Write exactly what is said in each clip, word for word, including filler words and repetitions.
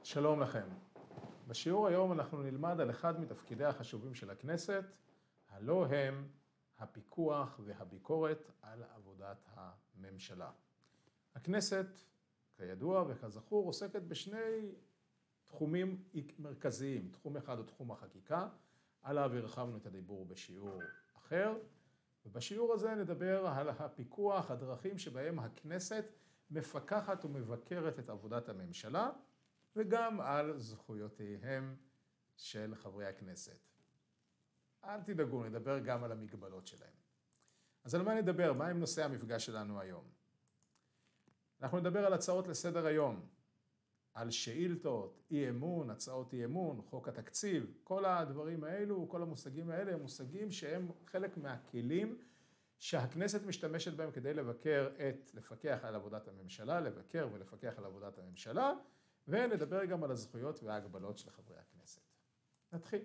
שלום לכם. בשיעור היום אנחנו נלמד על אחד מתפקידי החשובים של הכנסת, הלא הם הפיקוח והביקורת על עבודת הממשלה. הכנסת, כידוע וכזכור, עוסקת בשני תחומים מרכזיים. תחום אחד הוא תחום החקיקה, עליו הרחבנו את הדיבור בשיעור אחר, ובשיעור הזה נדבר על הפיקוח, הדרכים שבהם הכנסת מפקחת ומבקרת את עבודת הממשלה, וגם על זכויותיהם של חברי הכנסת. אל תדאגו, נדבר גם על המגבלות שלהם. אז על מה נדבר? מה הם נושאי המפגש שלנו היום? אנחנו נדבר על הצעות לסדר היום, על שאילתות, אי אמון, הצעות אי אמון, חוק התקציב, כל הדברים האלו, כל המושגים האלה הם מושגים שהם חלק מהכלים שהכנסת משתמשת בהם כדי לבקר את, לפקח על עבודת הממשלה, לבקר ולפקח על עבודת הממשלה, ונדבר גם על הזכויות וההגבלות של חברי הכנסת. נתחיל.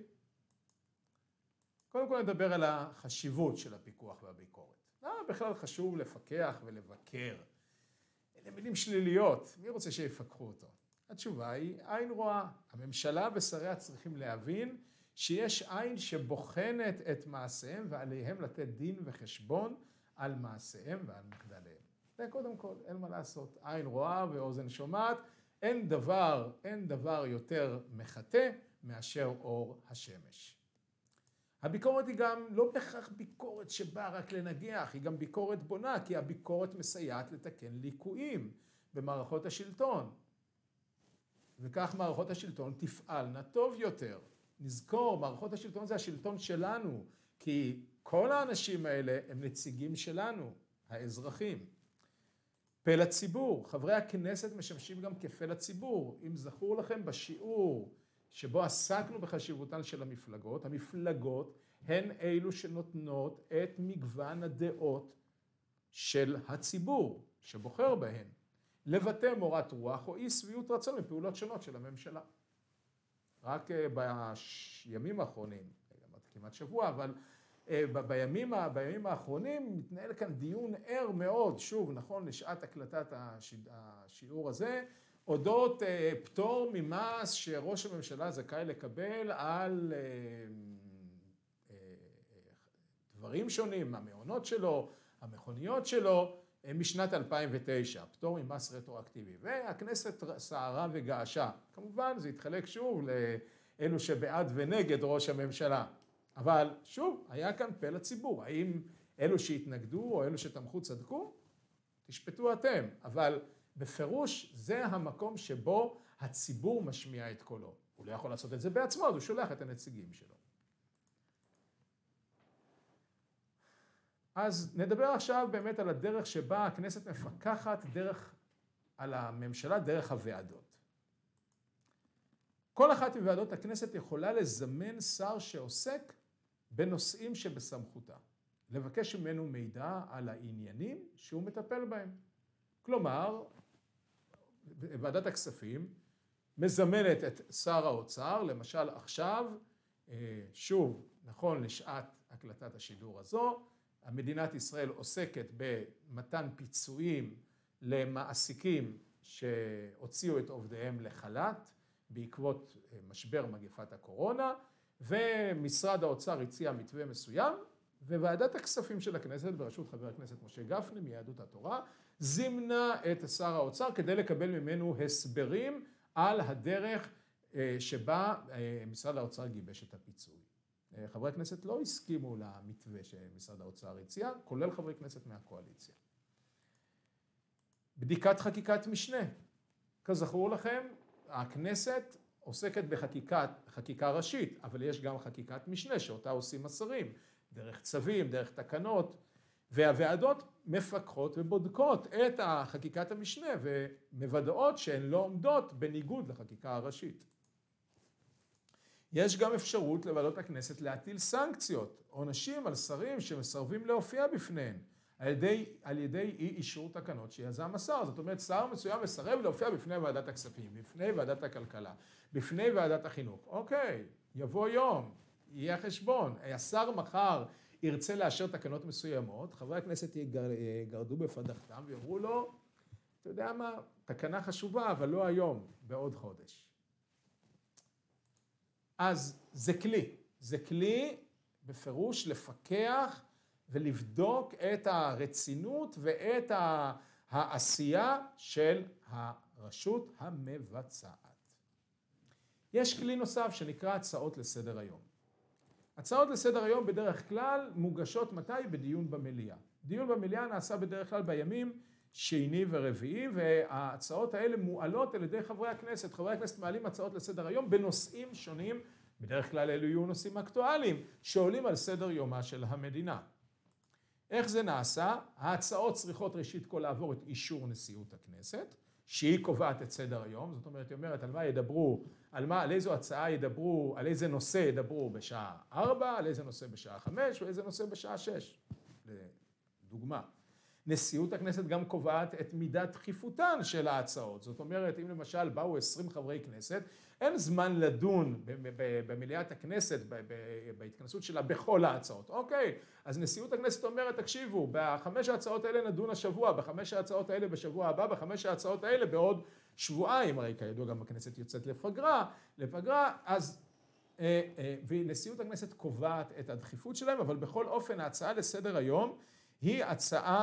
קודם כל נדבר על החשיבות של הפיקוח והביקורת. למה בכלל חשוב לפקח ולבקר? אלה מילים שליליות, מי רוצה שיפקחו אותו? התשובה היא עין רואה. הממשלה ושריה צריכים להבין שיש עין שבוחנת את מעשיהם ועליהם לתת דין וחשבון על מעשיהם ועל מחדליהם. זה קודם כל, אין מה לעשות. עין רואה ואוזן שומעת. אין דבר, אין דבר יותר מחטא מאשר אור השמש. הביקורת היא גם לא בהכרח ביקורת שבאה רק לנגח, היא גם ביקורת בונה, כי הביקורת מסייעת לתקן ליקויים במערכות השלטון. וכך מערכות השלטון תפעלנה טוב יותר. נזכור, מערכות השלטון זה השלטון שלנו, כי כל האנשים האלה הם נציגים שלנו, האזרחים. פה לציבור, חברי הכנסת משמשים גם כפה לציבור. אם זכור לכם בשיעור שבו עסקנו בחשיבותן של המפלגות, המפלגות הן אלו שנותנות את מגוון הדעות של הציבור שבוחר בהן, לבטא מורת רוח או אי שביעות רצון מפעולות שונות של הממשלה. רק בימים האחרונים, כמעט שבוע, אבל בימים, בימים האחרונים מתנהל כאן דיון ער מאוד, שוב, נכון, לשעת הקלטת השיעור הזה, אודות פטור ממס שראש הממשלה זכאי לקבל על דברים שונים, המעונות שלו, המכוניות שלו, משנת אלפיים ותשע, פטור ממס רטרואקטיבי. והכנסת סערה וגעשה. כמובן, זה התחלק שוב לאלו שבעד ונגד ראש הממשלה. אבל שוב, היה כאן פה לציבור. האם אלו שהתנגדו או אלו שתמכו צדקו? תשפטו אתם. אבל בפירוש זה המקום שבו הציבור משמיע את קולו. הוא לא יכול לעשות את זה בעצמו, הוא שולח את הנציגים שלו. אז נדבר עכשיו באמת על הדרך שבה הכנסת מפקחת דרך, על הממשלה דרך הוועדות. כל אחת מוועדות הכנסת יכולה לזמן שר שעוסק בנושאים שבסמכותה. לבקש ממנו מידע על העניינים שהוא מטפל בהם. כלומר, ועדת הכספים מזמנת את שר האוצר, למשל עכשיו, שוב, נכון לשעת הקלטת השידור הזו, המדינת ישראל עוסקת במתן פיצויים למעסיקים שהוציאו את עובדיהם לחל"ת בעקבות משבר מגפת הקורונה, ומשרד האוצר הציע מתווה מסוים, וועדת הכספים של הכנסת בראשות חבר הכנסת משה גפני מיהדות התורה, זימנה את שר האוצר כדי לקבל ממנו הסברים על הדרך שבה משרד האוצר גיבש את הפיצוי. חברי הכנסת לא הסכימו למתווה שמשרד האוצר הציע, כולל חברי כנסת מהקואליציה. בדיקת חקיקת משנה. כזכור לכם, הכנסת עוסקת בחקיקת, חקיקה ראשית, אבל יש גם חקיקת משנה שאותה עושים השרים, דרך צווים, דרך תקנות, והוועדות מפקחות ובודקות את החקיקת המשנה ומוודאות שהן לא עומדות בניגוד לחקיקה הראשית. יש גם אפשרות לוועדות הכנסת להטיל סנקציות, עונשים על שרים שמסרבים להופיע בפניהן, על ידי, על ידי אי אישור תקנות שיזם השר. זאת אומרת, שר מסוים מסרב להופיע בפני ועדת הכספים, בפני ועדת הכלכלה, בפני ועדת החינוך. אוקיי, יבוא יום, יהיה חשבון. השר מחר ירצה לאשר תקנות מסוימות, חברי הכנסת יגרדו בפדחתם ויאמרו לו, אתה יודע מה, תקנה חשובה, אבל לא היום, בעוד חודש. אז זה כלי, זה כלי בפירוש לפקח ולבדוק את הרצינות ואת העשייה של הרשות המבצעת. יש כלי נוסף שנקרא הצעות לסדר היום. הצעות לסדר היום בדרך כלל מוגשות מתי? בדיון במליאה. דיון במליאה נעשה בדרך כלל בימים שני ורביעי, וההצעות האלה מועלות על ידי חברי הכנסת. חברי הכנסת מעלים הצעות לסדר היום בנושאים שונים, בדרך כלל אלו יהיו נושאים אקטואליים, שעולים על סדר יומה של המדינה. איך זה נעשה? ההצעות צריכות ראשית כל לעבור את אישור נשיאות הכנסת, שהיא קובעת את סדר היום, זאת אומרת, היא אומרת על מה ידברו, על מה, על איזו הצעה ידברו, על איזה נושא ידברו בשעה ארבע, על איזה נושא בשעה חמש, ואיזה נושא בשעה שש, לדוגמה. נשיאות הכנסת גם קובעת את מידת דחיפותן של ההצעות, זאת אומרת, אם למשל באו עשרים חברי כנסת, אין זמן לדון במליאת הכנסת, בהתכנסות שלה, בכל ההצעות. אוקיי, אז נשיאות הכנסת אומרת, תקשיבו, בחמש ההצעות האלה נדון השבוע, בחמש ההצעות האלה בשבוע הבא, בחמש ההצעות האלה בעוד שבועיים, הרי כידוע גם הכנסת יוצאת לפגרה, לפגרה, אז ונשיאות הכנסת קובעת את הדחיפות שלהם, אבל בכל אופן ההצעה לסדר היום היא הצעה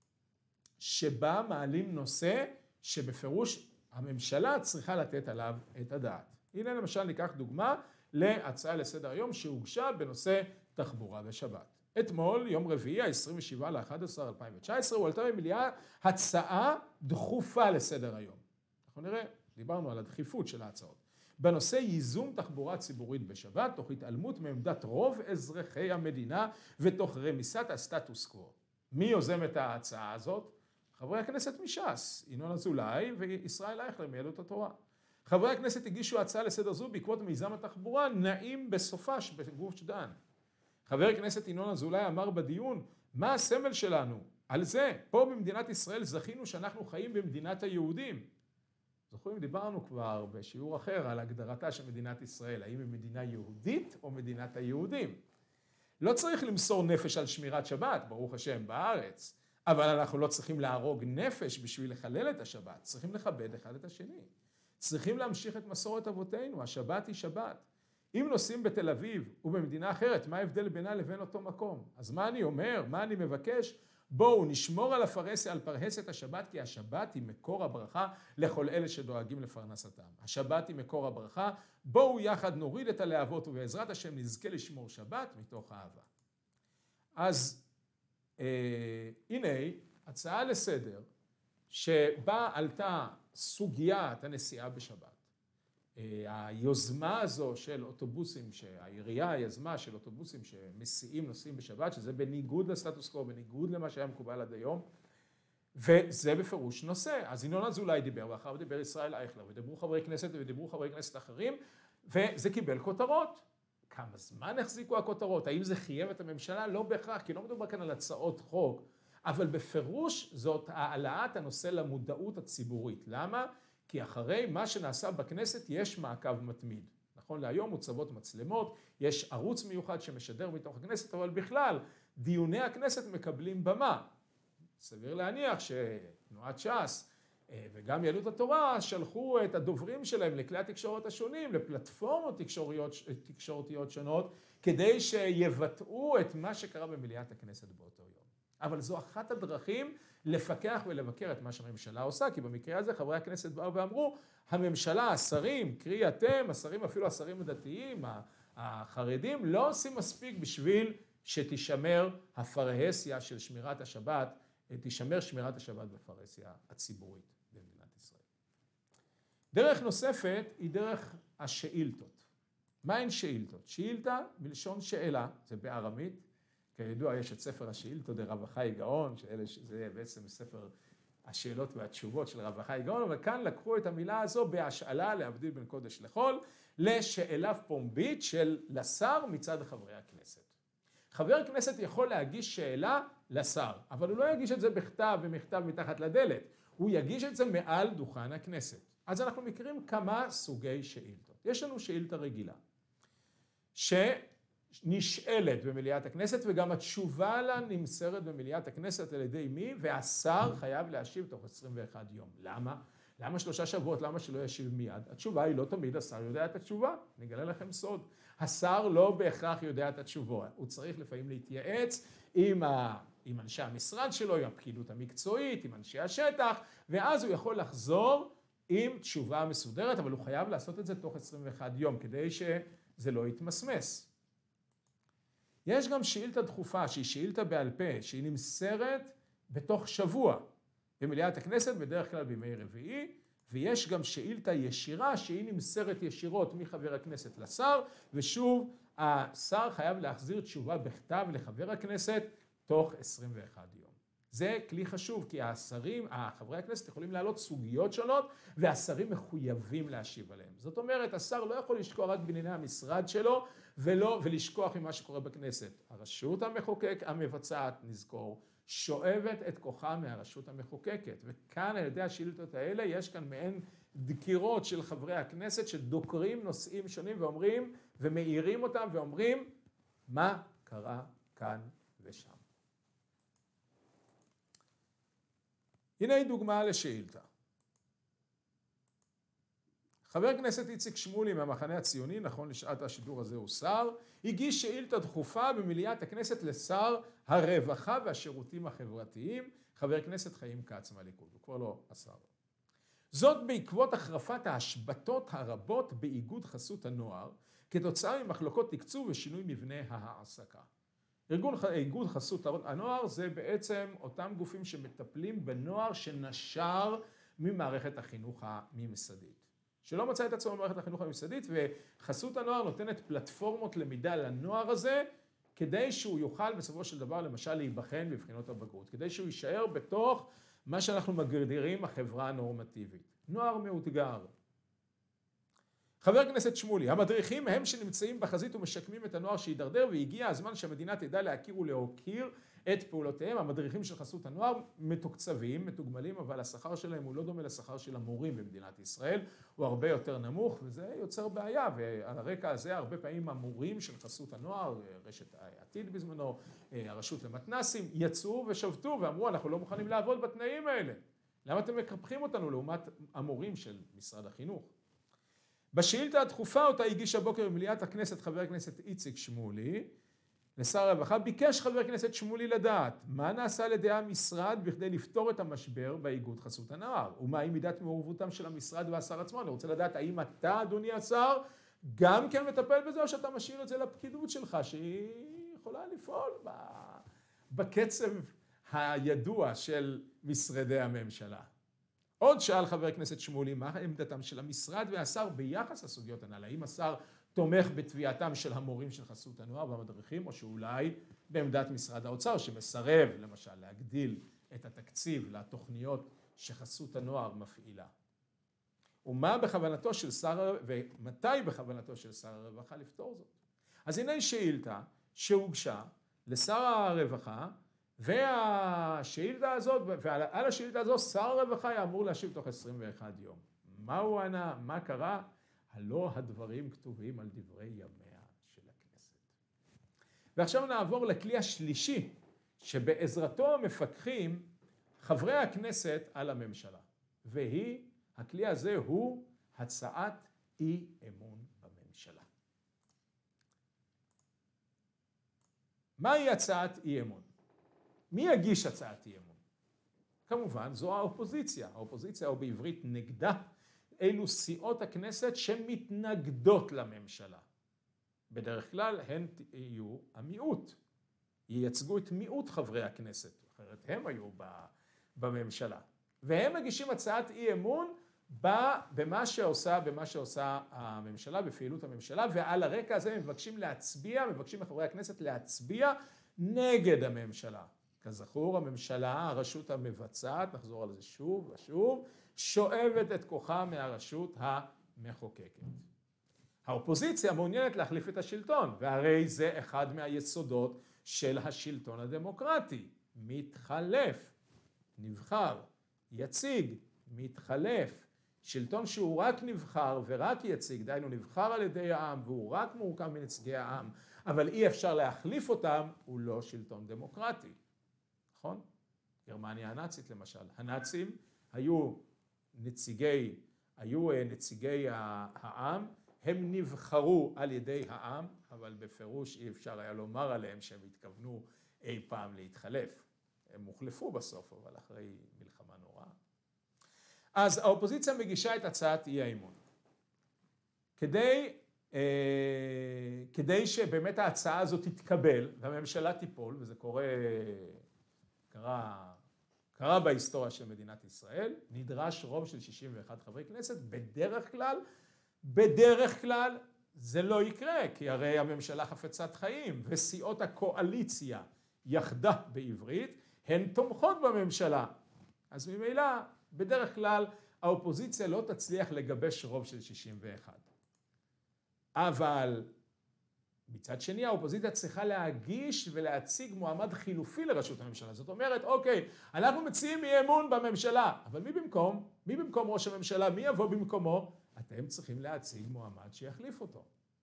שבה מעלים נושא שבפירוש הממשלה צריכה לתת עליו את הדעת. הנה למשל ניקח דוגמה להצעה לסדר היום שהוגשה בנושא תחבורה בשבת. אתמול, יום רביעי, ה-עשרים ושבעה לאחד עשר אלפיים תשע עשרה, הועלתה במליאה הצעה דחופה לסדר היום. אנחנו נראה, דיברנו על הדחיפות של ההצעות. בנושא ייזום תחבורה ציבורית בשבת, תוך התעלמות מעמדת רוב אזרחי המדינה ותוך רמיסת הסטטוס קוו. מי יוזם את ההצעה הזאת? חברי הכנסת מש"ס, ינון אזולאי וישראל אייכלר מיהדות התורה. חברי הכנסת הגישו הצעה לסדר זו בעקבות מיזם התחבורה נעים בסופש בגוש דן. חבר הכנסת ינון אזולאי אמר בדיון, מה הסמל שלנו? על זה, פה במדינת ישראל זכינו שאנחנו חיים במדינת היהודים. זוכרים, דיברנו כבר בשיעור אחר על הגדרתה של מדינת ישראל, האם היא מדינה יהודית או מדינת היהודים. לא צריך למסור נפש על שמירת שבת, ברוך השם, בארץ, אבל אנחנו לא צריכים להרוג נפש בשביל לחלל את השבת, צריכים לכבד אחד את השני. צריכים להמשיך את מסורת אבותינו, השבת היא שבת. אם נוסעים בתל אביב ובמדינה אחרת, מה ההבדל בינה לבין אותו מקום? אז מה אני אומר? מה אני מבקש? בואו נשמור על הפרהסיה, על פרהסת השבת, כי השבת היא מקור הברכה לכל אלה שדואגים לפרנסתם. השבת היא מקור הברכה, בואו יחד נוריד את הלהבות ובעזרת השם נזכה לשמור שבת מתוך אהבה. אז אה, הנה הצעה לסדר שבה עלתה סוגיית הנסיעה בשבת. היוזמה הזו של אוטובוסים, שהעירייה יזמה של אוטובוסים שמסיעים נוסעים בשבת, שזה בניגוד לסטטוס קוו, בניגוד למה שהיה מקובל עד היום, וזה בפירוש נושא. אז ינון אזולאי דיבר, ואחריו דיבר ישראל אייכלר, ודיברו חברי כנסת ודיברו חברי כנסת אחרים, וזה קיבל כותרות. כמה זמן החזיקו הכותרות? האם זה חייב את הממשלה? לא בהכרח, כי לא מדובר כאן על הצעות חוק, אבל בפירוש זאת העלאת הנושא למודעות הציבורית. למה? כי אחרי מה שנעשה בכנסת יש מעקב מתמיד. נכון, להיום מוצבות מצלמות, יש ערוץ מיוחד שמשדר מתוך הכנסת, אבל בכלל דיוני הכנסת מקבלים במה. סביר להניח שתנועת ש"ס וגם יהדות התורה שלחו את הדוברים שלהם לכלי התקשורת השונים, לפלטפורמות תקשורתיות, תקשורתיות שונות, כדי שיבטאו את מה שקרה במליאת הכנסת באותו יום. אבל זו אחת הדרכים לפקח ולבקר את מה שהממשלה עושה, כי במקרה הזה חברי הכנסת באו ואמרו, הממשלה, השרים, קרי אתם, השרים, אפילו השרים הדתיים, החרדים, לא עושים מספיק בשביל שתישמר הפרהסיה של שמירת השבת, תישמר שמירת השבת בפרהסיה הציבורית במדינת ישראל. דרך נוספת היא דרך השאילתות. מה הן שאילתות? שאילתה מלשון שאלה, זה בארמית, כידוע יש את ספר השאילתות דרב החי גאון, שזה בעצם ספר השאלות והתשובות של רב החי גאון, אבל כאן לקחו את המילה הזו בהשאלה להבדיל בין קודש לחול, לשאלה פומבית של לשר מצד חברי הכנסת. חבר כנסת יכול להגיש שאלה לשר, אבל הוא לא יגיש את זה בכתב ומכתב מתחת לדלת, הוא יגיש את זה מעל דוכן הכנסת. אז אנחנו מכירים כמה סוגי שאילתות. יש לנו שאילתה רגילה, ש... נשאלת במליאת הכנסת, וגם התשובה לה נמסרת במליאת הכנסת על ידי מי? והשר חייב להשיב תוך עשרים ואחד יום. למה? למה שלושה שבועות? למה שלא ישיב מיד? התשובה היא לא תמיד השר יודע את התשובה. אני אגלה לכם סוד. השר לא בהכרח יודע את התשובה. הוא צריך לפעמים להתייעץ עם, ה... עם אנשי המשרד שלו, עם הפקידות המקצועית, עם אנשי השטח, ואז הוא יכול לחזור עם תשובה מסודרת, אבל הוא חייב לעשות את זה תוך עשרים ואחד יום, כדי שזה לא יתמסמס. יש גם שאילתה דחופה, שהיא שאילתה בעל פה, שהיא נמסרת בתוך שבוע במליאת הכנסת, בדרך כלל בימי רביעי, ויש גם שאילתה ישירה, שהיא נמסרת ישירות מחבר הכנסת לשר, ושוב, השר חייב להחזיר תשובה בכתב לחבר הכנסת תוך עשרים ואחד יום. זה כלי חשוב, כי השרים, חברי הכנסת יכולים להעלות סוגיות שונות, והשרים מחויבים להשיב עליהם. זאת אומרת, השר לא יכול לשקוע רק בענייני המשרד שלו, ולא, ולשכוח ממה שקורה בכנסת. הרשות המחוקק, המבצעת, נזכור, שואבת את כוחה מהרשות המחוקקת. וכאן, על ידי השאילתות האלה, יש כאן מעין דקירות של חברי הכנסת, שדוקרים נושאים שונים ואומרים, ומאירים אותם ואומרים, מה קרה כאן ושם. הנה דוגמה לשאילתה. חבר הכנסת איציק שמולי מהמחנה הציוני, נכון לשעת השידור הזה הוא שר, הגיש שאילתה דחופה במליאת הכנסת לשר הרווחה והשירותים החברתיים, חבר הכנסת חיים כץ מהליכוד, הוא כבר לא השר. זאת בעקבות החרפת ההשבתות הרבות באיגוד חסות הנוער, כתוצאה ממחלוקות תקצוב ושינוי מבנה ההעסקה. ארגון, איגוד חסות הנוער זה בעצם אותם גופים שמטפלים בנוער שנשר ממערכת החינוך הממסדית. שלא מצא את עצמו במערכת החינוך הממסדית, וחסות הנוער נותנת פלטפורמות למידה לנוער הזה, כדי שהוא יוכל בסופו של דבר למשל להיבחן בבחינות הבגרות, כדי שהוא יישאר בתוך מה שאנחנו מגדירים החברה הנורמטיבית. נוער מאותגר. חבר הכנסת שמולי, המדריכים הם שנמצאים בחזית ומשקמים את הנוער שידרדר, והגיע הזמן שהמדינה תדע להכיר ולהוקיר את פעולותיהם. המדריכים של חסות הנוער מתוקצבים, מתוגמלים, אבל השכר שלהם הוא לא דומה לשכר של המורים במדינת ישראל, הוא הרבה יותר נמוך, וזה יוצר בעיה, ועל הרקע הזה הרבה פעמים המורים של חסות הנוער, רשת עתיד בזמנו, הרשות למתנסים, יצאו ושבתו ואמרו, אנחנו לא מוכנים לעבוד בתנאים האלה. למה אתם מקפחים אותנו לעומת המורים של משרד החינוך? בשאילתה הדחופה אותה הגיש הבוקר במליאת הכנסת חבר הכנסת איציק שמולי, לשר הרווחה, ביקש חבר הכנסת שמולי לדעת מה נעשה על ידי המשרד בכדי לפתור את המשבר באיגוד חסות הנוער, ומהי מידת מעורבותם של המשרד והשר עצמו. אני רוצה לדעת האם אתה, אדוני השר, גם כן מטפל בזה, או שאתה משאיר את זה לפקידות שלך, שהיא יכולה לפעול בקצב הידוע של משרדי הממשלה. עוד שאל חבר הכנסת שמולי, מה עמדתם של המשרד והשר ביחס לסוגיות הנ"ל? האם השר תומך בתביעתם של המורים של חסות הנוער והמדריכים, או שאולי בעמדת משרד האוצר, שמסרב למשל להגדיל את התקציב לתוכניות שחסות הנוער מפעילה? ומה בכוונתו של שר, ומתי בכוונתו של שר הרווחה לפתור זאת? אז הנה שאילתה שהוגשה לשר הרווחה, והשאילתה הזאת, ועל השאילתה הזאת שר הרווחה היה אמור להשיב תוך עשרים ואחד יום. מה הוא ענה? מה קרה? הלא הדברים כתובים על דברי ימיה של הכנסת. ועכשיו נעבור לכלי השלישי, שבעזרתו מפקחים חברי הכנסת על הממשלה. והיא, הכלי הזה הוא הצעת אי אמון בממשלה. מהי הצעת אי אמון? מי יגיש הצעת אי אמון? כמובן, זו האופוזיציה. האופוזיציה, או בעברית נגדה, אלו סיעות הכנסת שמתנגדות לממשלה. בדרך כלל הן יהיו המיעוט. ייצגו את מיעוט חברי הכנסת, אחרת הם היו בממשלה. והם מגישים הצעת אי אמון במה שעושה, במה שעושה הממשלה, בפעילות הממשלה, ועל הרקע הזה הם מבקשים להצביע, מבקשים לחברי הכנסת להצביע נגד הממשלה. כזכור, הממשלה, הרשות המבצעת, נחזור על זה שוב ושוב, שואבת את כוחה מהרשות המחוקקת. האופוזיציה מעוניינת להחליף את השלטון, והרי זה אחד מהיסודות של השלטון הדמוקרטי. מתחלף, נבחר, יציג, מתחלף. שלטון שהוא רק נבחר ורק יציג, דהיינו נבחר על ידי העם והוא רק מורכב מנציגי העם, אבל אי אפשר להחליף אותם, הוא לא שלטון דמוקרטי. נכון? גרמניה הנאצית למשל. הנאצים היו נציגי, היו נציגי העם, הם נבחרו על ידי העם, אבל בפירוש אי אפשר היה לומר עליהם שהם התכוונו אי פעם להתחלף. הם הוחלפו בסוף, אבל אחרי מלחמה נוראה. אז האופוזיציה מגישה את הצעת אי האמון. כדי, אה, כדי שבאמת ההצעה הזאת תתקבל, והממשלה תיפול, וזה קורה, קרה, קרה בהיסטוריה של מדינת ישראל, נדרש רוב של שישים ואחד חברי כנסת, בדרך כלל, בדרך כלל זה לא יקרה, כי הרי הממשלה חפצת חיים, וסיעות הקואליציה יחדה בעברית, הן תומכות בממשלה. אז ממילא, בדרך כלל, האופוזיציה לא תצליח לגבש רוב של שישים ואחד. אבל מצד שני, האופוזיציה צריכה להגיש ולהציג מועמד חילופי לראשות הממשלה. זאת אומרת, אוקיי, אנחנו מציעים אי אמון בממשלה, אבל מי במקום? מי במקום ראש הממשלה? מי יבוא במקומו? אתם צריכים להציג מועמד שיחליף אותו.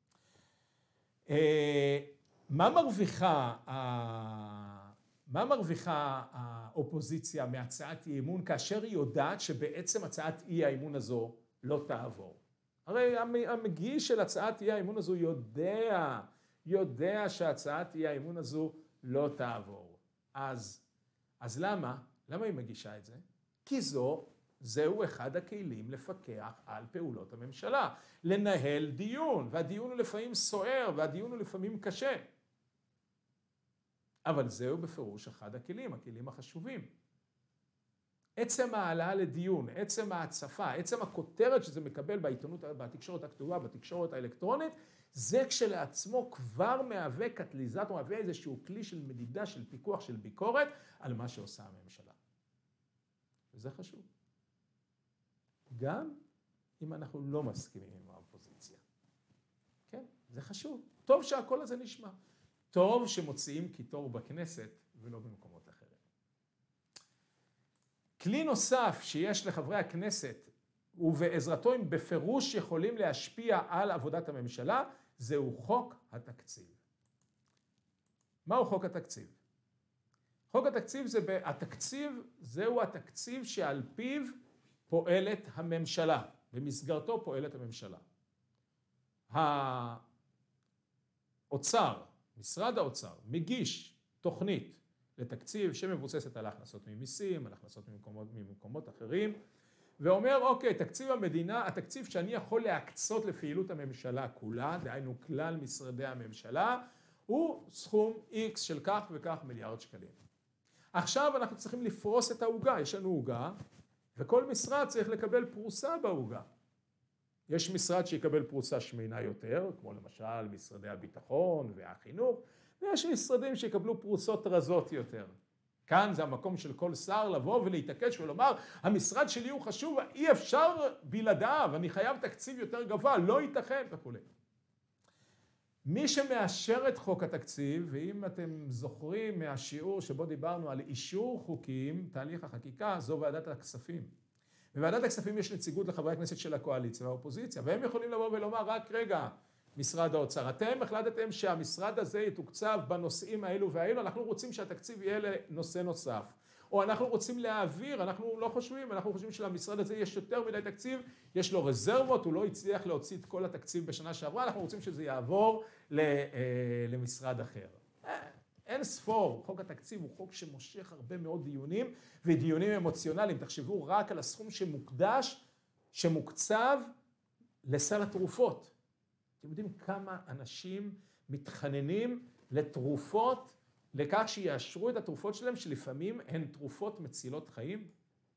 מה מרוויחה, מה מרוויחה האופוזיציה מהצעת אי אמון, כאשר היא יודעת שבעצם הצעת אי האמון הזו לא תעבור? הרי המגיש של הצעת אי האמון הזו יודע, יודע שהצעת אי האמון הזו לא תעבור. אז, אז למה? למה היא מגישה את זה? כי זו, זהו אחד הכלים לפקח על פעולות הממשלה, לנהל דיון, והדיון הוא לפעמים סוער, והדיון הוא לפעמים קשה. אבל זהו בפירוש אחד הכלים, הכלים החשובים. עצם העלאה לדיון, עצם ההצפה, עצם הכותרת שזה מקבל בעיתונות, בתקשורת הכתובה, בתקשורת האלקטרונית, זה כשלעצמו כבר מהווה קטליזטור, מהווה איזשהו כלי של מדידה, של פיקוח, של ביקורת, על מה שעושה הממשלה. וזה חשוב. גם אם אנחנו לא מסכימים עם האופוזיציה. כן, זה חשוב. טוב שהכל הזה נשמע. טוב שמוציאים קיטור בכנסת ולא במקומות אחרים. כלי נוסף שיש לחברי הכנסת, ובעזרתו הם בפירוש יכולים להשפיע על עבודת הממשלה, זהו חוק התקציב. מהו חוק התקציב? חוק התקציב זה, התקציב זהו התקציב שעל פיו פועלת הממשלה, במסגרתו פועלת הממשלה. האוצר, משרד האוצר, מגיש תוכנית לתקציב שמבוססת על הכנסות ממיסים, על הכנסות ממקומות, ממקומות אחרים, ואומר, אוקיי, תקציב המדינה, התקציב שאני יכול להקצות לפעילות הממשלה כולה, דהיינו כלל משרדי הממשלה, הוא סכום X של כך וכך מיליארד שקלים. עכשיו אנחנו צריכים לפרוס את העוגה, יש לנו עוגה, וכל משרד צריך לקבל פרוסה בעוגה. יש משרד שיקבל פרוסה שמינה יותר, כמו למשל משרדי הביטחון והחינוך, ויש משרדים שיקבלו פרוסות רזות יותר. כאן זה המקום של כל שר לבוא ולהתעקש ולומר, המשרד שלי הוא חשוב, אי אפשר בלעדיו, אני חייב תקציב יותר גבוה, לא ייתכן וכו'. מי שמאשר את חוק התקציב, ואם אתם זוכרים מהשיעור שבו דיברנו על אישור חוקים, תהליך החקיקה, זו ועדת הכספים. בוועדת הכספים יש נציגות לחברי הכנסת של הקואליציה והאופוזיציה, והם יכולים לבוא ולומר, רק רגע, משרד האוצר, אתם החלטתם שהמשרד הזה יתוקצב בנושאים האלו והאלו, אנחנו רוצים שהתקציב יהיה לנושא נוסף. או אנחנו רוצים להעביר, אנחנו לא חושבים, אנחנו חושבים שלמשרד הזה יש יותר מדי תקציב, יש לו רזרבות, הוא לא הצליח להוציא את כל התקציב בשנה שעברה, אנחנו רוצים שזה יעבור למשרד אחר. אין ספור, חוק התקציב הוא חוק שמושך הרבה מאוד דיונים, ודיונים אמוציונליים. תחשבו רק על הסכום שמוקדש, שמוקצב לסל התרופות. אתם יודעים כמה אנשים מתחננים לתרופות, לכך שיאשרו את התרופות שלהם, שלפעמים הן תרופות מצילות חיים?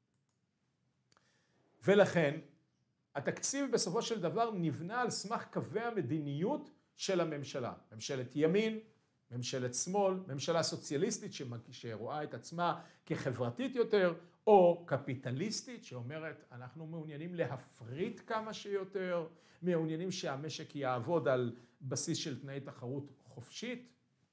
ולכן, התקציב בסופו של דבר נבנה על סמך קווי המדיניות של הממשלה. ממשלת ימין, ממשלת שמאל, ממשלה סוציאליסטית שרואה את עצמה כחברתית יותר, או קפיטליסטית שאומרת, אנחנו מעוניינים להפריט כמה שיותר, מעוניינים שהמשק יעבוד על בסיס של תנאי תחרות חופשית.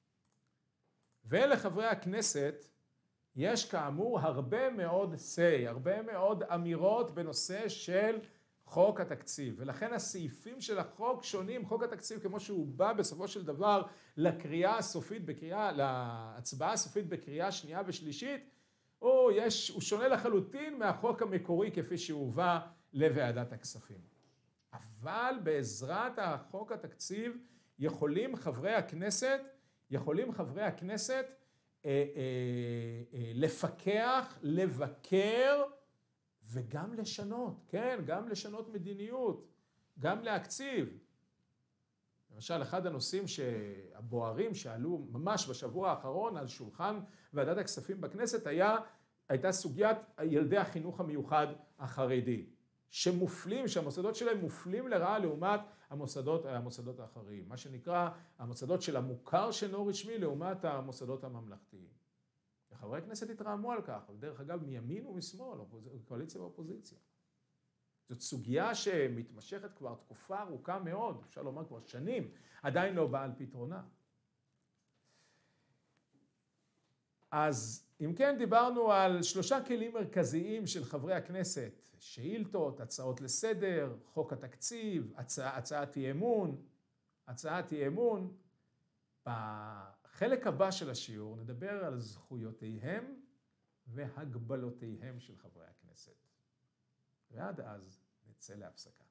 ולחברי הכנסת יש כאמור הרבה מאוד say, הרבה מאוד אמירות בנושא של חוק התקציב, ולכן הסעיפים של החוק שונים. חוק התקציב כמו שהוא בא בסופו של דבר לקריאה הסופית, בקריאה, להצבעה הסופית בקריאה שנייה ושלישית, הוא, יש, הוא שונה לחלוטין מהחוק המקורי כפי שהוא בא לוועדת הכספים. אבל בעזרת החוק התקציב יכולים חברי הכנסת, יכולים חברי הכנסת אה, אה, אה, לפקח, לבקר וגם לשנות, כן, גם לשנות מדיניות, גם להקציב. למשל, אחד הנושאים שהבוערים שעלו ממש בשבוע האחרון על שולחן ועדת הכספים בכנסת היה, הייתה סוגיית ילדי החינוך המיוחד החרדי, שמופלים, שהמוסדות שלהם מופלים לרעה לעומת המוסדות, המוסדות האחרים, מה שנקרא המוסדות של המוכר שאינו רשמי לעומת המוסדות הממלכתיים. וחברי הכנסת התרעמו על כך, ודרך אגב מימין ומשמאל, קואליציה ואופוזיציה. זאת סוגיה שמתמשכת כבר תקופה ארוכה מאוד, אפשר לומר כבר שנים, עדיין לא באה על פתרונה. אז אם כן דיברנו על שלושה כלים מרכזיים של חברי הכנסת, שאילתות, הצעות לסדר, חוק התקציב, הצע, הצעת אי אמון, הצעת אי אמון. בחלק הבא של השיעור נדבר על זכויותיהם והגבלותיהם של חברי הכנסת. ועד אז נצא להפסקה.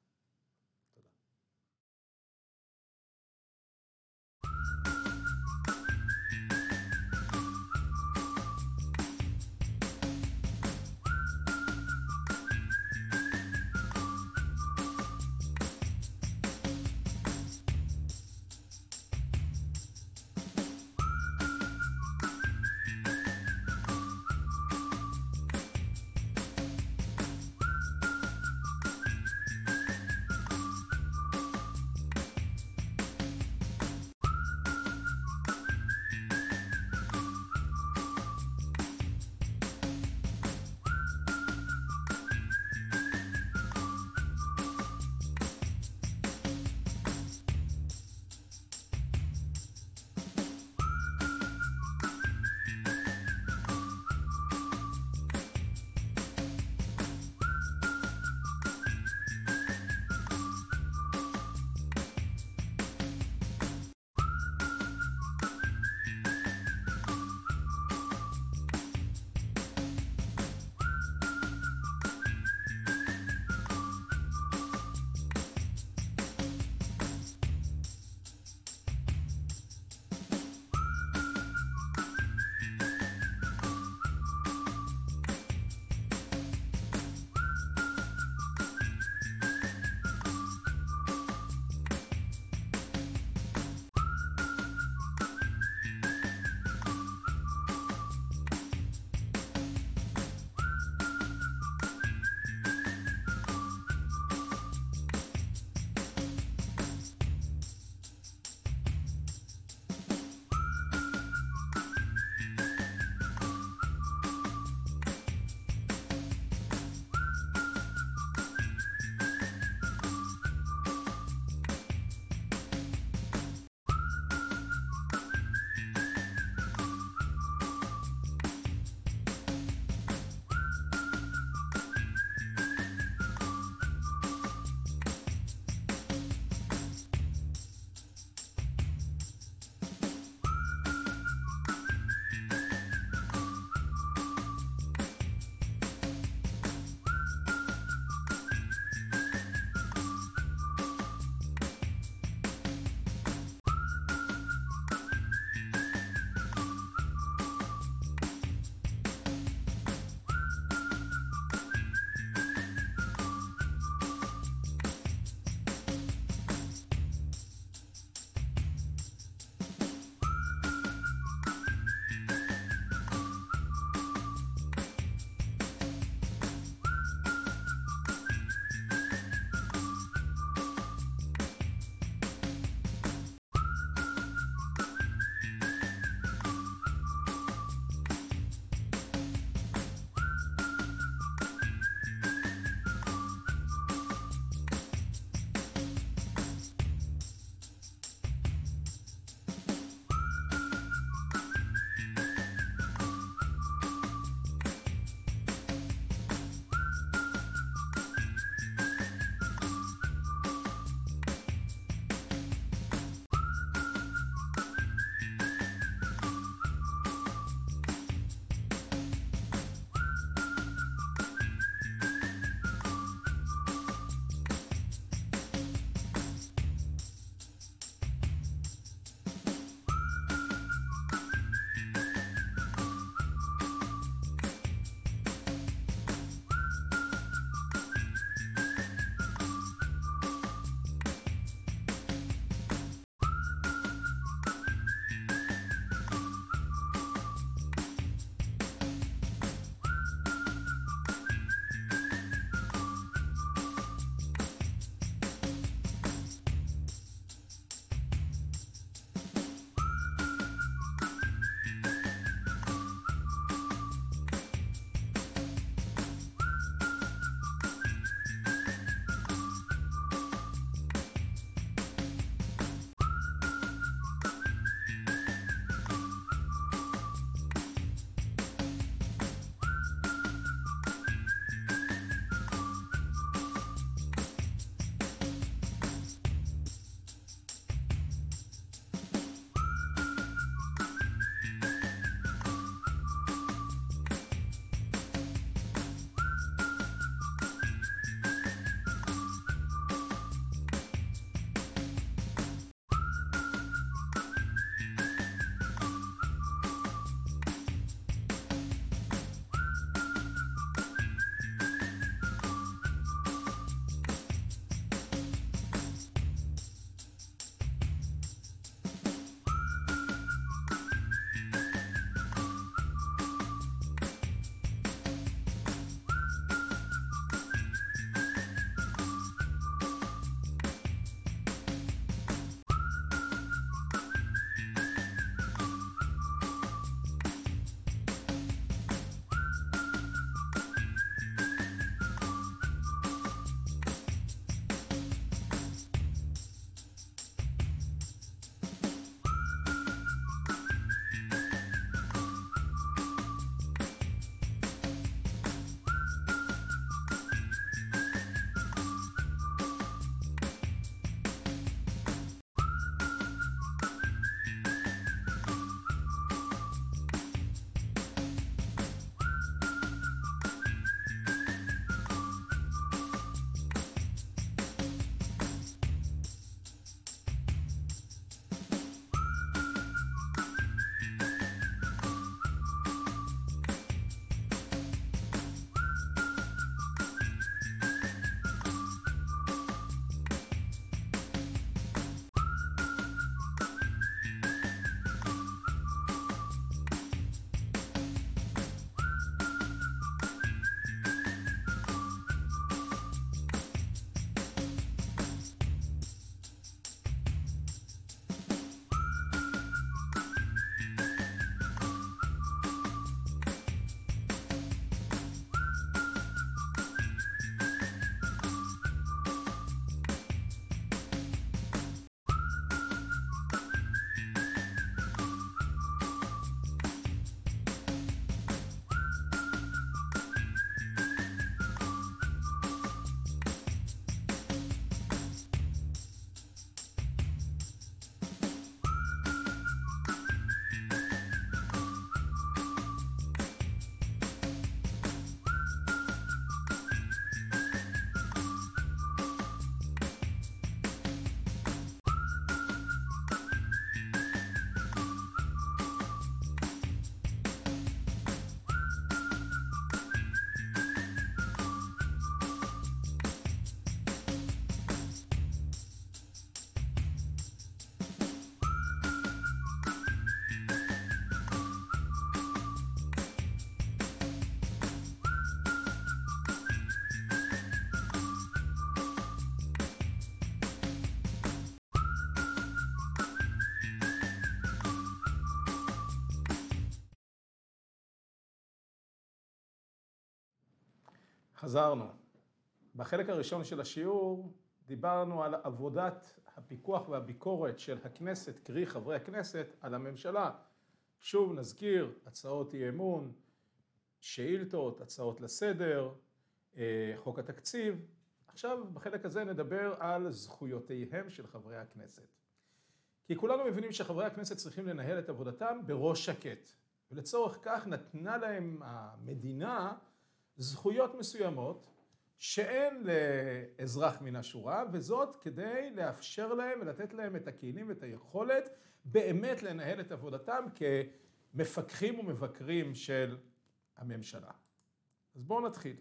חזרנו. בחלק הראשון של השיעור דיברנו על עבודת הפיקוח והביקורת של הכנסת, קרי חברי הכנסת, על הממשלה. שוב נזכיר, הצעות אי אמון, שאילתות, הצעות לסדר, חוק התקציב. עכשיו בחלק הזה נדבר על זכויותיהם של חברי הכנסת. כי כולנו מבינים שחברי הכנסת צריכים לנהל את עבודתם בראש שקט. ולצורך כך נתנה להם המדינה זכויות מסוימות שאין לאזרח מן השורה, וזאת כדי לאפשר להם ולתת להם את הכלים ואת היכולת באמת לנהל את עבודתם כמפקחים ומבקרים של הממשלה. אז בואו נתחיל.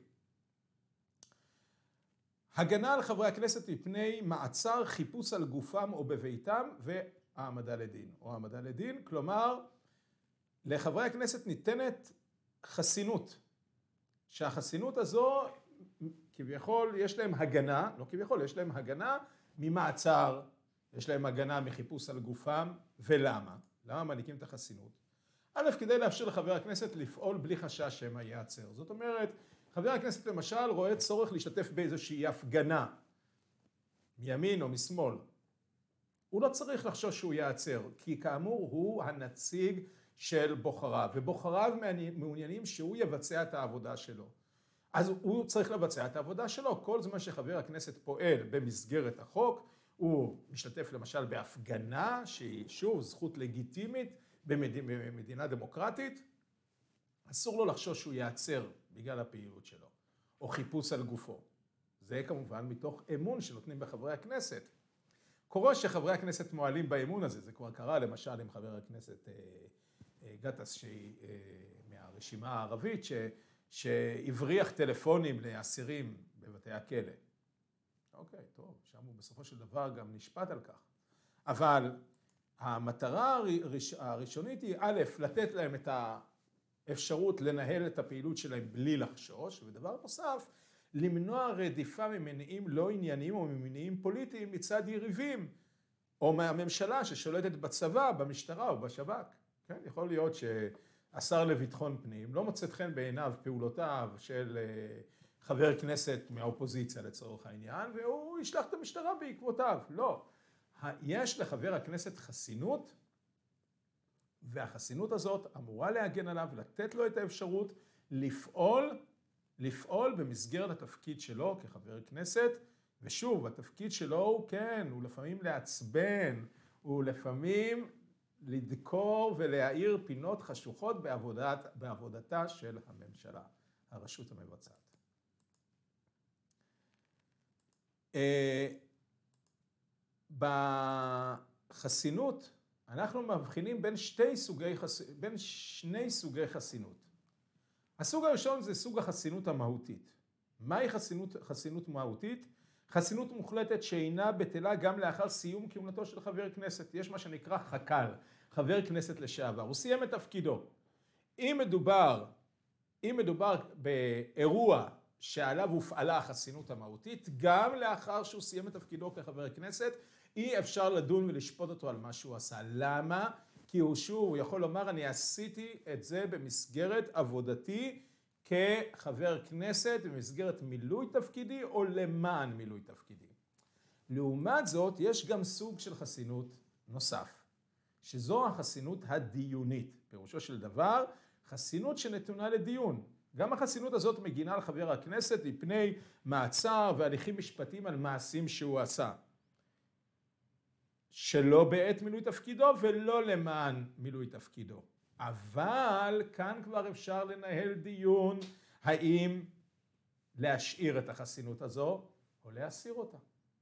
הגנה על חברי הכנסת מפני מעצר, חיפוש על גופם או בביתם והעמדה לדין, או העמדה לדין, כלומר, לחברי הכנסת ניתנת חסינות, שהחסינות הזו כביכול יש להם הגנה, לא כביכול, יש להם הגנה ממעצר, יש להם הגנה מחיפוש על גופם, ולמה? למה מעניקים את החסינות? א', כדי לאפשר לחבר הכנסת לפעול בלי חשש שמא ייעצר. זאת אומרת, חבר הכנסת למשל רואה צורך להשתתף באיזושהי הפגנה, מימין או משמאל. הוא לא צריך לחשוש שהוא ייעצר, כי כאמור הוא הנציג של בוחריו, ובוחריו מעוניינים שהוא יבצע את העבודה שלו. אז הוא צריך לבצע את העבודה שלו. כל זמן שחבר הכנסת פועל במסגרת החוק, הוא משתתף למשל בהפגנה, שהיא שוב זכות לגיטימית במדינה דמוקרטית, אסור לו לחשוש שהוא ייעצר בגלל הפעילות שלו, או חיפוש על גופו. זה כמובן מתוך אמון שנותנים בחברי הכנסת. קורה שחברי הכנסת מועלים באמון הזה, זה כבר קרה למשל עם חבר הכנסת גטס, שהיא מהרשימה הערבית, ש... שהבריח טלפונים לאסירים בבתי הכלא. אוקיי, טוב, שם הוא בסופו של דבר גם נשפט על כך. אבל המטרה הראשונית היא א', לתת להם את האפשרות לנהל את הפעילות שלהם בלי לחשוש, ודבר נוסף, למנוע רדיפה ממניעים לא ענייניים או ממניעים פוליטיים מצד יריבים, או מהממשלה ששולטת בצבא, במשטרה או בשב"כ. כן? יכול להיות שהשר לביטחון פנים לא מוצאת חן בעיניו פעולותיו של חבר כנסת מהאופוזיציה לצורך העניין, והוא ישלח את המשטרה בעקבותיו. לא. יש לחבר הכנסת חסינות, והחסינות הזאת אמורה להגן עליו, לתת לו את האפשרות לפעול, לפעול במסגרת התפקיד שלו כחבר כנסת, ושוב, התפקיד שלו הוא כן, הוא לפעמים לעצבן, הוא לפעמים לדקור ולהאיר פינות חשוכות בעבודת, בעבודתה של הממשלה, הרשות המבצעת. בחסינות אנחנו מבחינים בין, שתי סוגי, בין שני סוגי חסינות. הסוג הראשון זה סוג החסינות המהותית. מהי חסינות, חסינות מהותית? חסינות מוחלטת שאינה בטלה גם לאחר סיום כהונתו של חבר כנסת. יש מה שנקרא חק"ל, חבר כנסת לשעבר. הוא סיים את תפקידו. אם מדובר, אם מדובר באירוע שעליו הופעלה החסינות המהותית, גם לאחר שהוא סיים את תפקידו כחבר כנסת, אי אפשר לדון ולשפוט אותו על מה שהוא עשה. למה? כי הוא שוב, הוא יכול לומר, אני עשיתי את זה במסגרת עבודתי כחבר כנסת, במסגרת מילוי תפקידי או למען מילוי תפקידי. לעומת זאת, יש גם סוג של חסינות נוסף, שזו החסינות הדיונית. פירושו של דבר, חסינות שנתונה לדיון. גם החסינות הזאת מגינה על חבר הכנסת מפני מעצר והליכים משפטיים על מעשים שהוא עשה. שלא בעת מילוי תפקידו ולא למען מילוי תפקידו. אבל כאן כבר אפשר לנהל דיון האם להשאיר את החסינות הזו או להסיר אותה.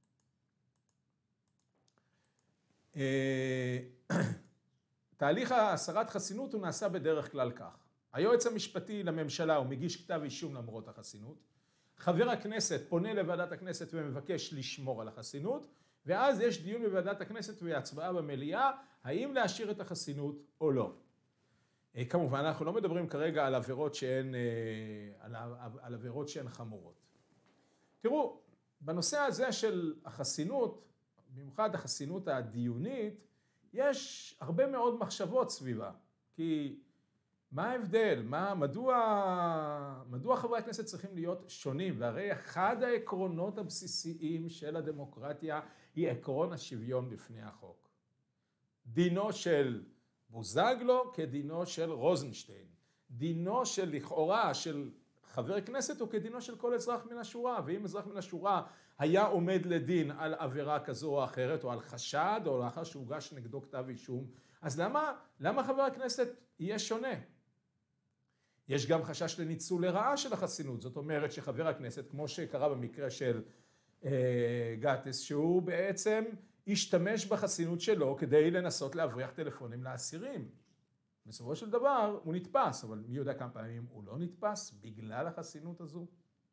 תהליך הסרת חסינות הוא נעשה בדרך כלל כך. היועץ המשפטי לממשלה הוא מגיש כתב אישום למרות החסינות. חבר הכנסת פונה לוועדת הכנסת ומבקש לשמור על החסינות, ואז יש דיון בוועדת הכנסת והצבעה במליאה, האם להשאיר את החסינות או לא. כמובן, אנחנו לא מדברים כרגע על עבירות שהן, על, על עבירות שהן חמורות. תראו, בנושא הזה של החסינות, במיוחד החסינות הדיונית, יש הרבה מאוד מחשבות סביבה, כי מה ההבדל? מה, מדוע, מדוע חברי הכנסת צריכים להיות שונים? והרי אחד העקרונות הבסיסיים של הדמוקרטיה היא עקרון השוויון בפני החוק. דינו של בוזגלו כדינו של רוזנשטיין. דינו של לכאורה של חבר כנסת הוא כדינו של כל אזרח מן השורה, ואם אזרח מן השורה היה עומד לדין על עבירה כזו או אחרת, או על חשד, או לאחר שהוגש נגדו כתב אישום, אז למה, למה חבר הכנסת יהיה שונה? יש גם חשש לניצול לרעה של החסינות, זאת אומרת שחבר הכנסת, כמו שקרה במקרה של אה, גטס, שהוא בעצם השתמש בחסינות שלו כדי לנסות להבריח טלפונים לאסירים. בסופו של דבר הוא נתפס, אבל מי יודע כמה פעמים הוא לא נתפס בגלל החסינות הזו.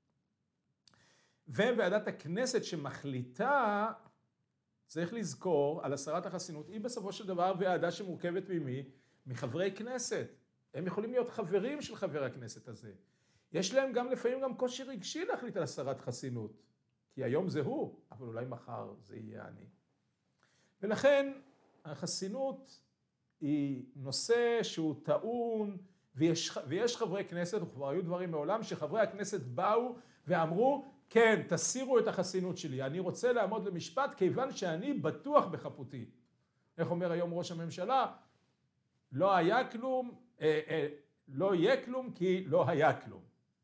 וועדת הכנסת שמחליטה, צריך לזכור, על הסרת החסינות, היא בסופו של דבר ועדה שמורכבת ממי? מחברי כנסת. הם יכולים להיות חברים של חבר הכנסת הזה. יש להם גם לפעמים גם קושי רגשי להחליט על הסרת חסינות. כי היום זה הוא, אבל אולי מחר זה יהיה אני. ולכן החסינות היא נושא שהוא טעון, ויש, ויש חברי כנסת, וכבר היו דברים מעולם, שחברי הכנסת באו ואמרו, כן, תסירו את החסינות שלי, אני רוצה לעמוד למשפט כיוון שאני בטוח בחפותי. איך אומר היום ראש הממשלה? לא היה כלום, אה, אה, לא יהיה כלום כי לא היה כלום.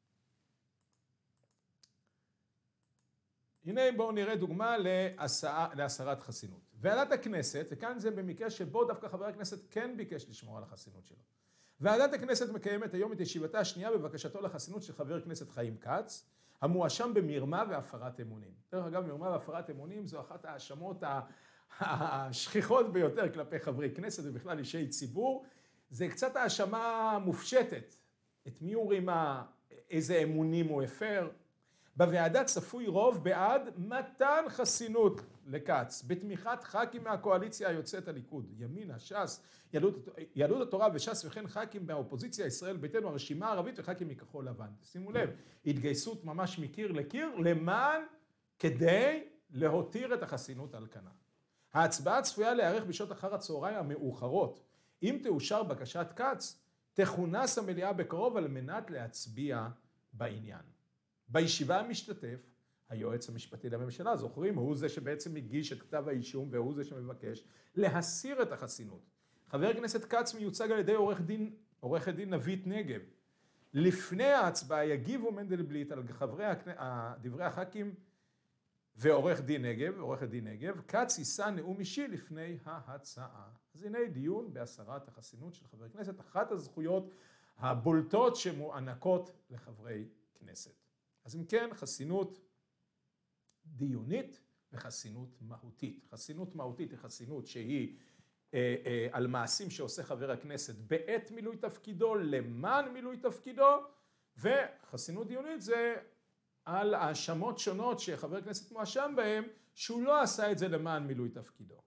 הנה בואו נראה דוגמה להסעה, להסרת חסינות. ועדת הכנסת, וכאן זה במקרה שבו דווקא חבר הכנסת כן ביקש לשמור על החסינות שלו. ועדת הכנסת מקיימת היום את ישיבתה השנייה בבקשתו לחסינות של חבר הכנסת חיים כץ, המואשם במרמה והפרת אמונים. דרך אגב, מרמה והפרת אמונים זו אחת ההאשמות השכיחות ביותר כלפי חברי כנסת ובכלל אישי ציבור. זה קצת האשמה מופשטת. את מי הוא רימה, איזה אמונים הוא הפר. בוועדה צפוי רוב בעד מתן חסינות לכץ, בתמיכת ח"כים מהקואליציה היוצאת הליכוד, ימינה, ש"ס, יהדות, יהדות התורה וש"ס, וכן ח"כים מהאופוזיציה, ישראל ביתנו, הרשימה הערבית וח"כים מכחול לבן. שימו לב, התגייסות ממש מקיר לקיר, למען, כדי להותיר את החסינות על כנה. ההצבעה צפויה להיערך בשעות אחר הצהריים המאוחרות. אם תאושר בקשת כץ, תכונס המליאה בקרוב על מנת להצביע בעניין. בישיבה המשתתף, היועץ המשפטי לממשלה, זוכרים, הוא זה שבעצם הגיש את כתב האישום והוא זה שמבקש להסיר את החסינות. חבר הכנסת כץ מיוצג על ידי עורך דין, עורך דין נבית נגב. לפני ההצבעה יגיבו מנדלבליט על חברי, דברי הח"כים ועורך דין נגב, עורך דין נגב, כץ יישא נאום אישי לפני ההצעה. אז הנה דיון בהסרת החסינות של חבר כנסת, אחת הזכויות הבולטות שמוענקות לחברי כנסת. אז אם כן, חסינות דיונית וחסינות מהותית. חסינות מהותית היא חסינות שהיא אה, אה, על מעשים שעושה חבר הכנסת בעת מילוי תפקידו, למען מילוי תפקידו, וחסינות דיונית זה על האשמות שונות שחבר הכנסת מואשם בהם, שהוא לא עשה את זה למען מילוי תפקידו.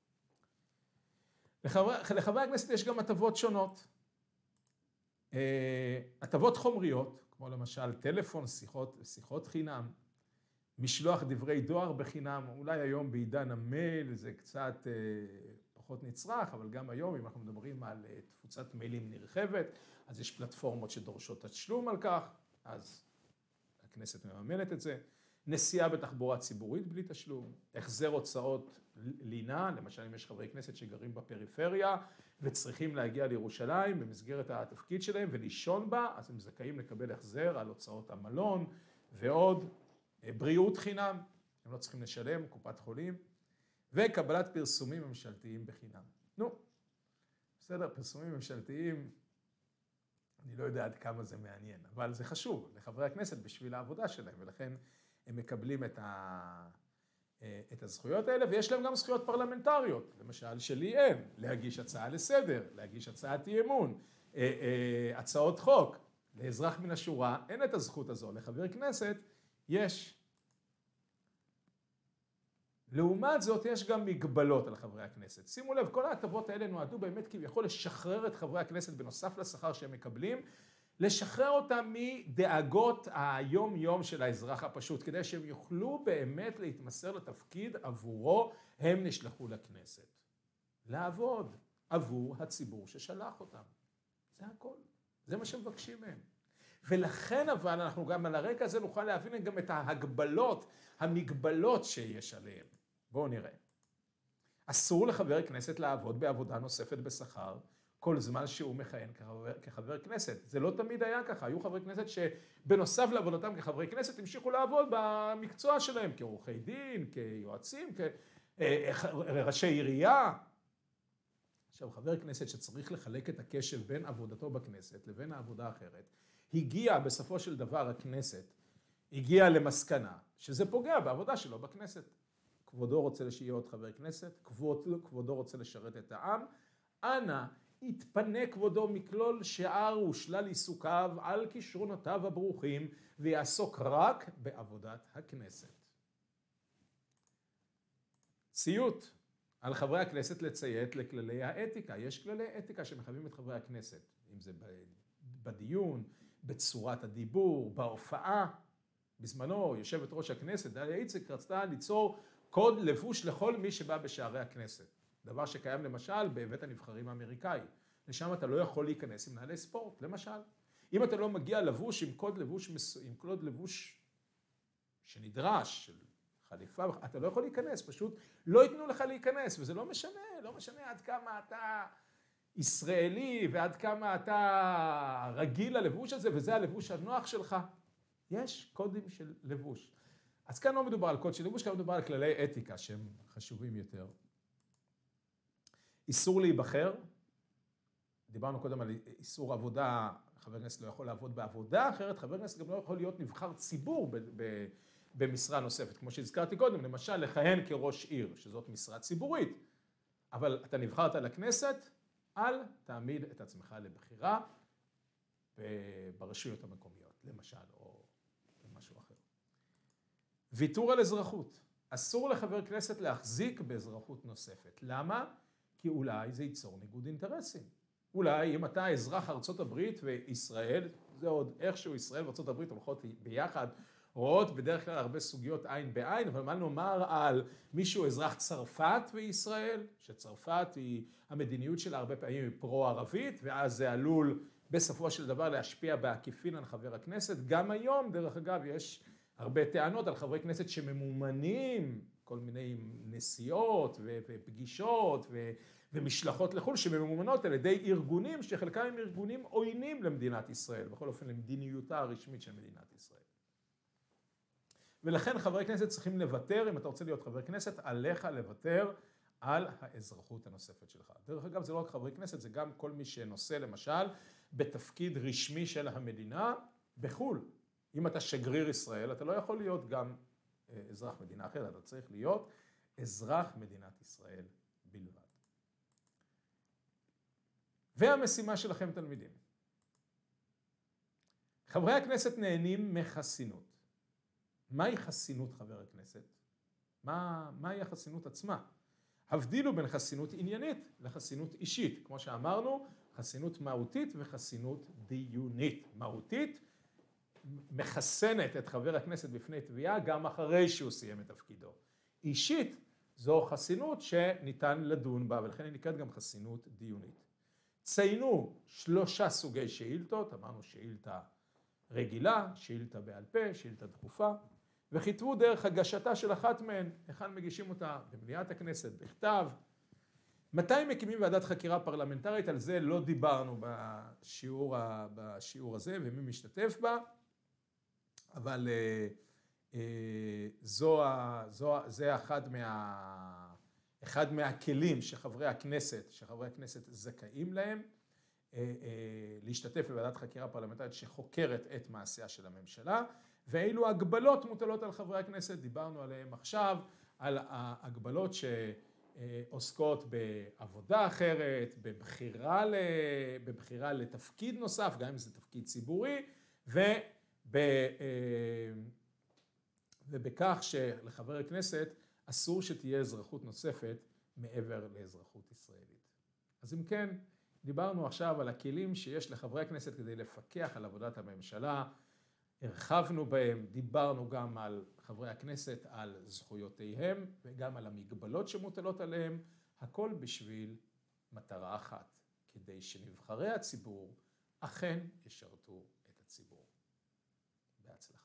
לחבר, לחברי הכנסת יש גם הטבות שונות. אה, הטבות חומריות, כמו למשל טלפון, שיחות, שיחות חינם, משלוח דברי דואר בחינם, אולי היום בעידן המייל זה קצת אה, פחות נצרך, אבל גם היום אם אנחנו מדברים על אה, תפוצת מיילים נרחבת, אז יש פלטפורמות שדורשות תשלום על כך, אז הכנסת מממנת את זה. נסיעה בתחבורה ציבורית בלי תשלום, החזר הוצאות לינה, למשל אם יש חברי כנסת שגרים בפריפריה וצריכים להגיע לירושלים במסגרת התפקיד שלהם ולישון בה, אז הם זכאים לקבל החזר על הוצאות המלון ועוד, בריאות חינם, הם לא צריכים לשלם, קופת חולים, וקבלת פרסומים ממשלתיים בחינם. נו, בסדר, פרסומים ממשלתיים, אני לא יודע עד כמה זה מעניין, אבל זה חשוב לחברי הכנסת בשביל העבודה שלהם, ולכן הם מקבלים את, ה... את הזכויות האלה, ויש להם גם זכויות פרלמנטריות, למשל שלי אין, להגיש הצעה לסדר, להגיש הצעת אי אמון, הצעות חוק. לאזרח מן השורה אין את הזכות הזו, לחבר כנסת יש. לעומת זאת יש גם מגבלות על חברי הכנסת. שימו לב, כל ההטבות האלה נועדו באמת כביכול לשחרר את חברי הכנסת בנוסף לשכר שהם מקבלים, לשחרר אותם מדאגות היום יום של האזרח הפשוט, כדי שהם יוכלו באמת להתמסר לתפקיד עבורו הם נשלחו לכנסת. לעבוד עבור הציבור ששלח אותם. זה הכל. זה מה שמבקשים מהם. ולכן אבל אנחנו גם על הרקע הזה נוכל להבין גם את ההגבלות, המגבלות שיש עליהם. בואו נראה. אסור לחבר כנסת לעבוד בעבודה נוספת בשכר, כל זמן שהוא מכהן כחבר, כחבר כנסת. זה לא תמיד היה ככה. היו חברי כנסת שבנוסף לעבודתם כחברי כנסת המשיכו לעבוד במקצוע שלהם, כעורכי דין, כיועצים, כראשי עירייה. עכשיו, חבר כנסת שצריך לחלק את הקשב בין עבודתו בכנסת לבין העבודה האחרת, הגיע בסופו של דבר הכנסת, הגיע למסקנה שזה פוגע בעבודה שלו בכנסת. כבודו רוצה שיהיה עוד חבר כנסת, כבודו, כבודו רוצה לשרת את העם, אנא יתפנה כבודו מכלול שער ושלל עיסוקיו על כישרונותיו הברוכים, ויעסוק רק בעבודת הכנסת. ציות על חברי הכנסת לציית לכללי האתיקה. יש כללי אתיקה שמחייבים את חברי הכנסת, אם זה בדיון, בצורת הדיבור, בהופעה. בזמנו יושבת ראש הכנסת דליה איציק רצתה ליצור קוד לבוש לכל מי שבא בשערי הכנסת. דבר שקיים למשל בבית הנבחרים האמריקאי. לשם אתה לא יכול להיכנס עם נעלי ספורט, למשל. אם אתה לא מגיע לבוש עם קוד לבוש, עם קוד לבוש שנדרש, של חליפה, אתה לא יכול להיכנס, פשוט לא ייתנו לך להיכנס, וזה לא משנה, לא משנה עד כמה אתה ישראלי ועד כמה אתה רגיל ללבוש הזה, וזה הלבוש הנוח שלך. יש קודים של לבוש. אז כאן לא מדובר על קוד של לבוש, כאן מדובר על כללי אתיקה שהם חשובים יותר. איסור להיבחר, דיברנו קודם על איסור עבודה, חבר כנסת לא יכול לעבוד בעבודה אחרת, חבר כנסת גם לא יכול להיות נבחר ציבור ב- ב- במשרה נוספת, כמו שהזכרתי קודם, למשל לכהן כראש עיר, שזאת משרה ציבורית, אבל אתה נבחרת לכנסת, אל תעמיד את עצמך לבחירה ברשויות המקומיות, למשל, או משהו אחר. ויתור על אזרחות. אסור לחבר כנסת להחזיק באזרחות נוספת. למה? כי אולי זה ייצור ניגוד אינטרסים. אולי אם אתה אזרח ארצות הברית וישראל, זה עוד איכשהו ישראל וארצות הברית הולכות ביחד, רואות בדרך כלל הרבה סוגיות עין בעין, אבל מה נאמר על מישהו אזרח צרפת וישראל, שצרפת היא, המדיניות שלה הרבה פעמים היא פרו-ערבית, ואז זה עלול בסופו של דבר להשפיע בעקיפין על חבר הכנסת. גם היום, דרך אגב, יש הרבה טענות על חברי כנסת שממומנים, כל מיני נסיעות ופגישות ומשלחות לחו"ל, שממומנות על ידי ארגונים שחלקם הם ארגונים עוינים למדינת ישראל, בכל אופן למדיניותה הרשמית של מדינת ישראל. ולכן חברי כנסת צריכים לוותר, אם אתה רוצה להיות חבר כנסת, עליך לוותר על האזרחות הנוספת שלך. דרך אגב, זה לא רק חברי כנסת, זה גם כל מי שנושא למשל בתפקיד רשמי של המדינה בחו"ל. אם אתה שגריר ישראל, אתה לא יכול להיות גם אזרח מדינה אחרת, אתה צריך להיות אזרח מדינת ישראל בלבד. והמשימה שלכם תלמידים. חברי הכנסת נהנים מחסינות. מהי חסינות חבר הכנסת? מה, מהי החסינות עצמה? הבדילו בין חסינות עניינית לחסינות אישית. כמו שאמרנו, חסינות מהותית וחסינות דיונית. מהותית מחסנת את חבר הכנסת בפני תביעה גם אחרי שהוא סיים את תפקידו. אישית זו חסינות שניתן לדון בה, ולכן היא נקראת גם חסינות דיונית. ציינו שלושה סוגי שאילתות, אמרנו שאילתה רגילה, שאילתה בעל פה, שאילתה דחופה, וכתבו דרך הגשתה של אחת מהן, היכן מגישים אותה במליאת הכנסת, בכתב. מתי מקימים ועדת חקירה פרלמנטרית? על זה לא דיברנו בשיעור, בשיעור הזה, ומי משתתף בה, אבל זו, זו, זה אחד, מה, אחד מהכלים שחברי הכנסת, שחברי הכנסת זכאים להם, להשתתף בוועדת חקירה פרלמנטרית שחוקרת את מעשיה של הממשלה, ואילו הגבלות מוטלות על חברי הכנסת, דיברנו עליהם עכשיו, על ההגבלות שעוסקות בעבודה אחרת, בבחירה, בבחירה לתפקיד נוסף, גם אם זה תפקיד ציבורי, וב, ובכך שלחבר הכנסת אסור שתהיה אזרחות נוספת מעבר לאזרחות ישראלית. אז אם כן, דיברנו עכשיו על הכלים שיש לחברי הכנסת כדי לפקח על עבודת הממשלה, הרחבנו בהם, דיברנו גם על חברי הכנסת, על זכויותיהם וגם על המגבלות שמוטלות עליהם, הכל בשביל מטרה אחת, כדי שנבחרי הציבור אכן ישרתו את הציבור. בהצלחה.